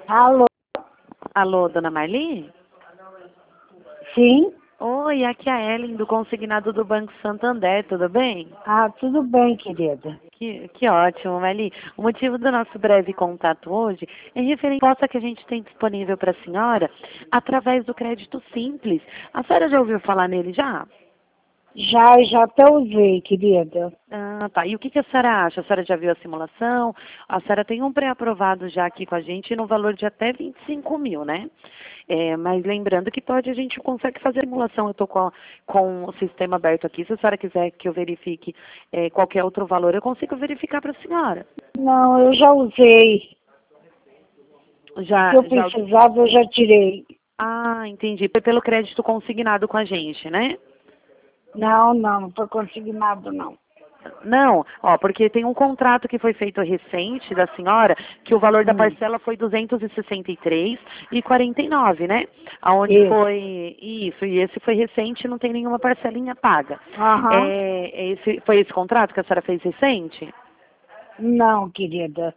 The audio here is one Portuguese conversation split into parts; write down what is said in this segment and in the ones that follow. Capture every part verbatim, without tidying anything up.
Alô? Alô, dona Marli? Sim? Oi, aqui é a Ellen do Consignado do Banco Santander, tudo bem? Ah, tudo bem, querida. Que, que ótimo, Marli. O motivo do nosso breve contato hoje é referente à proposta que a gente tem disponível para a senhora através do crédito simples. A senhora já ouviu falar nele já? Já, já até usei, querida. Ah, tá. E o que, que a senhora acha? A senhora já viu a simulação? A senhora tem um pré-aprovado já aqui com a gente no valor de até vinte e cinco mil, né? É, mas lembrando que pode, a gente consegue fazer a simulação. Eu estou com, a- com o sistema aberto aqui. Se a senhora quiser que eu verifique é, qualquer outro valor, eu consigo verificar para a senhora. Não, eu já usei. O que Já, eu já... precisava, eu já tirei. Ah, entendi. Foi pelo crédito consignado com a gente, né? Não, não, não foi consignado, não. Não, ó, porque tem um contrato que foi feito recente da senhora, que o valor da Hum, parcela foi duzentos e sessenta e três e quarenta e nove, né? Aonde isso. foi isso, e esse foi recente, não tem nenhuma parcelinha paga. Aham. É, é esse, foi esse contrato que a senhora fez recente? Não, querida.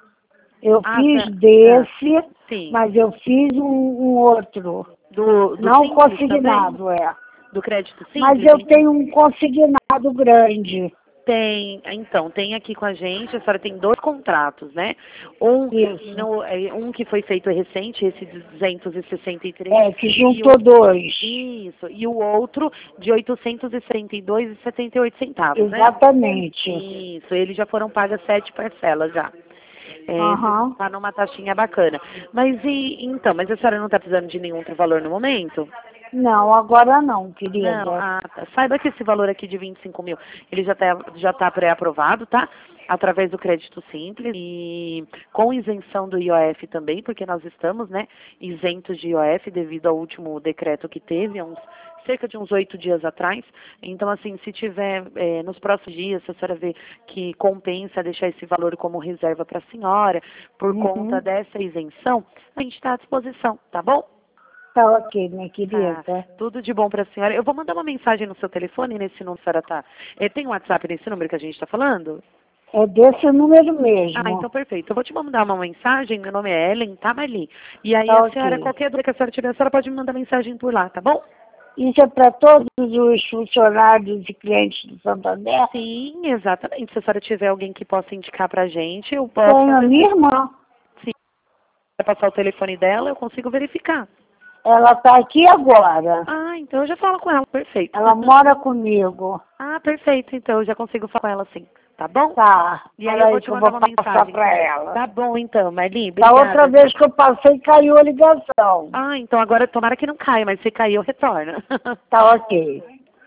Eu Ah, fiz tá. Ah, desse, sim. mas eu fiz um, um outro. Do, do Não Simples também? consignado, é. Do crédito Mas Simples? eu Então, tenho um consignado grande. tem, então, tem aqui com a gente, a senhora tem dois contratos, né? Um, Isso. no, é, um que foi feito recente, esse de duzentos e sessenta e três, É, que e juntou o, dois. isso, e o outro de oitocentos e setenta e dois e setenta e oito centavos, né? Exatamente. Isso, eles já foram pagas sete parcelas já. É, Aham. tá numa taxinha bacana. Mas e, então, mas a senhora não está precisando de nenhum outro valor no momento? Não, agora não, Não, querida. ah, tá. Saiba que esse valor aqui de vinte e cinco mil, ele já está já tá pré-aprovado, tá? Através do crédito simples e com isenção do I O F também, porque nós estamos, né, isentos de I O F devido ao último decreto que teve, há uns, cerca de uns oito dias atrás. Então, assim, se tiver eh, nos próximos dias, se a senhora vê que compensa deixar esse valor como reserva para a senhora, por conta Uhum. dessa isenção, a gente está à disposição, tá bom? Tá ok, minha Tá, querida. tudo de bom para a senhora. Eu vou mandar uma mensagem no seu telefone, nesse número que a senhora tá. Eh, tem um WhatsApp nesse número que a gente está falando? É desse número Ah, então mesmo. perfeito. Eu vou te mandar uma mensagem, meu nome é Ellen, tá, Marli? E aí Tá a senhora, ok. qualquer dúvida que a senhora tiver, a senhora pode me mandar mensagem por lá, tá bom? Isso é para todos os funcionários e clientes do Santander? Sim, exatamente. Se a senhora tiver alguém que possa indicar pra gente, eu posso Tenho a fazer. minha irmã. Se quiser passar o telefone dela, eu consigo verificar. Ela está aqui agora. Ah, então eu já falo com ela, perfeito. Ela mora comigo. Ah, perfeito, então eu já consigo falar com ela sim, tá bom? Tá. E aí eu vou Peraí te que eu mandar vou uma passar mensagem para também. ela. Tá bom então, Marli, Da outra obrigada, viu? vez que eu passei, caiu a ligação. Ah, então agora tomara que não caia, mas se cair eu retorno. Tá ok.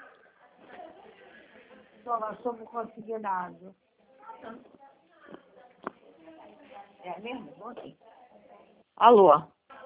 Então, nós somos consignados. É mesmo? Ok. Alô?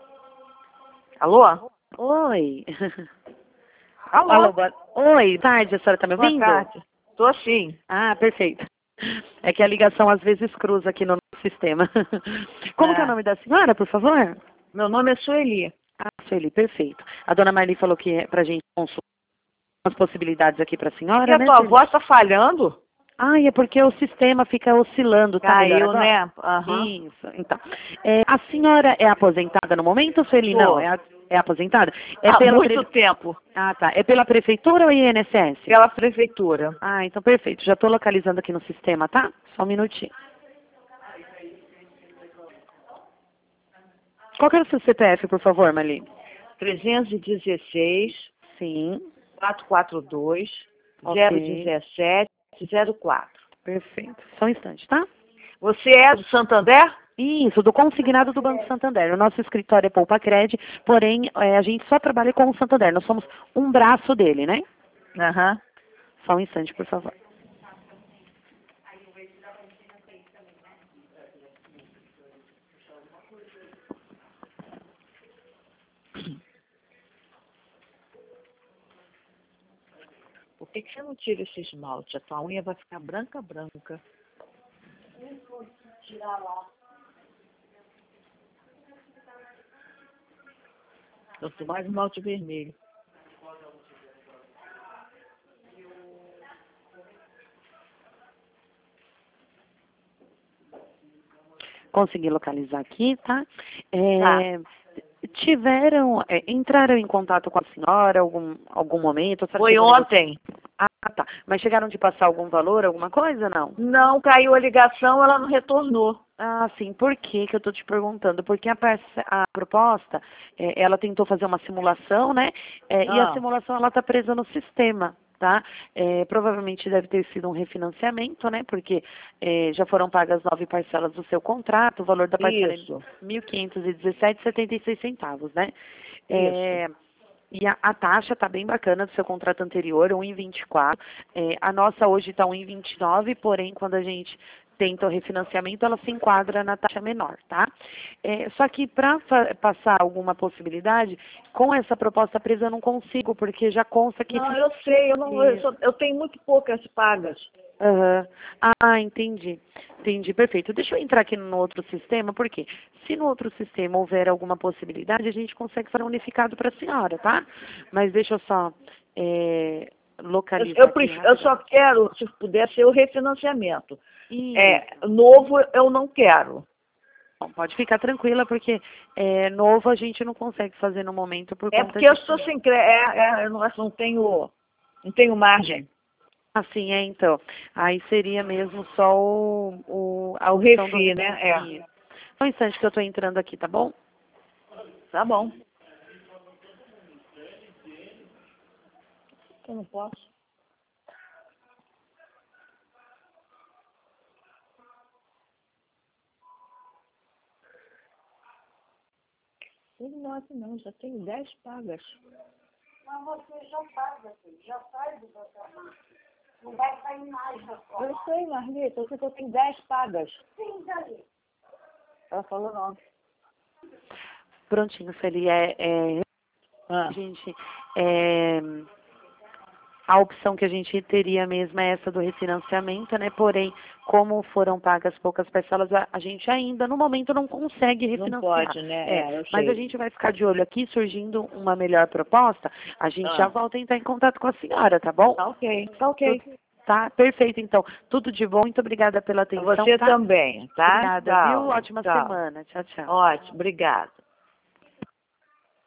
Alô? Oi. Alô, Alô? boa... Oi, tarde, a senhora tá me Boa ouvindo? tarde. Tô sim. Ah, perfeito. É que a ligação às vezes cruza aqui no nosso sistema. Como que é o É. nome da senhora, por favor? Meu nome é Sueli. Ah, Sueli, perfeito. A dona Marli falou que é pra gente consultar as possibilidades aqui pra Que senhora, a né, tua Sueli? voz tá falhando? Ah, é porque o sistema fica oscilando, tá melhor Caiu, agora? né? Aham. Isso, então. É, a senhora é aposentada no momento, Sueli? Não, é, Tô. a- é aposentada? É Há pela, muito pre- tempo. ah, tá. É pela prefeitura ou I N S S? Pela prefeitura. Ah, então perfeito. Já estou localizando aqui no sistema, tá? Só um minutinho. Qual que é o seu C P F, por favor, Marli? trezentos e dezesseis, Sim, quatrocentos e quarenta e dois, zero ok. dezessete, zero quatro. Perfeito. Só um instante, tá? Você é do Santander? Isso, do consignado do Banco Santander. O nosso escritório é Poupa Cred, porém, é, a gente só trabalha com o Santander. Nós somos um braço dele, né? Aham. Só um instante, por favor. Por que, que você não tira esse esmalte? A tua unha vai ficar branca, branca. Eu sou mais esmalte vermelho. consegui localizar aqui, tá? É, tá. Tiveram, é, entraram em contato com a senhora algum, algum momento? Foi ontem. Ah, tá. Mas chegaram de passar algum valor, alguma coisa, não? Não, caiu a ligação, ela não retornou. Ah, sim. Por que que eu estou te perguntando? Porque a, a proposta, é, ela tentou fazer uma simulação, né? É, ah. E a simulação, ela está presa no sistema, tá? É, provavelmente deve ter sido um refinanciamento, né? Porque é, já foram pagas nove parcelas do seu contrato, o valor da parcela Isso. é mil quinhentos e dezessete reais e setenta e seis centavos, né? É, Isso. E a, a taxa está bem bacana do seu contrato anterior, um vírgula vinte e quatro. É, a nossa hoje está um vírgula vinte e nove, porém, quando a gente tenta o refinanciamento, ela se enquadra na taxa menor, tá? É, só que para passar alguma possibilidade, com essa proposta presa eu não consigo, porque já consta que... Não, eu sei, eu, não, eu, só, eu tenho muito poucas pagas. Uhum. Ah, entendi. Entendi, perfeito. Deixa eu entrar aqui no outro sistema, porque se no outro sistema houver alguma possibilidade, a gente consegue fazer um unificado para a senhora, tá? Mas deixa eu só é, localizar eu, eu, aqui prefiro, eu só quero, se puder, ser o refinanciamento. Isso. É, novo eu não quero. Bom, pode ficar tranquila, porque é, novo a gente não consegue fazer no momento por é conta porque de... eu estou sem crédito, é, é, eu não, não, tenho, não tenho margem. Assim, é, então. Aí seria mesmo só o, o, a o opção refi, do... né? É. Só um instante que eu estou entrando aqui, tá bom? Tá bom. Eu não posso. Não, não, já tenho dez pagas. Mas você já paga, já sai do trabalho. Não vai sair mais da sua. Eu sei, Marlita, eu sei que eu tenho dez pagas. Sim, Dali. Ela falou não. Prontinho, Celi, é, é Ah. gente, é, a opção que a gente teria mesmo é essa do refinanciamento, né? Porém, como foram pagas poucas parcelas, a, a gente ainda, no momento, não consegue refinanciar. Não pode, né? É, É, eu mas sei. a gente vai ficar de olho aqui, surgindo uma melhor proposta, a gente Ah. já volta a entrar em contato com a senhora, tá bom? Tá ok, tá ok. Tudo, tá, perfeito, então. Tudo de bom, muito obrigada pela atenção. Você tá? também, tá? Obrigada, Tchau, viu? Ótima tchau. semana. Tchau, tchau. Ótimo, obrigada.